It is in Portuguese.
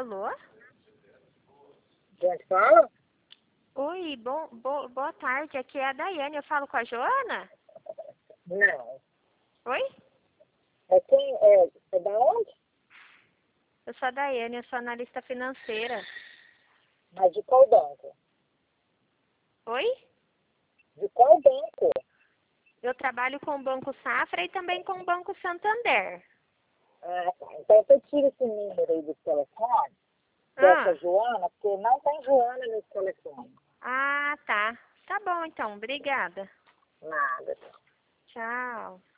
Alô? Gente, fala? Oi, boa tarde. Aqui é a Daiane. Eu falo com a Joana? Não. Oi? É quem? É da onde? Eu sou a Daiane, eu sou analista financeira. Mas de qual banco? Oi? De qual banco? Eu trabalho com o Banco Safra e também com o Banco Santander. Ah, tá. Então você tira esse número aí do telefone dessa Ah, Joana, porque não tem Joana nesse telefone. tá. Tá bom, então. Obrigada. Nada. Tchau.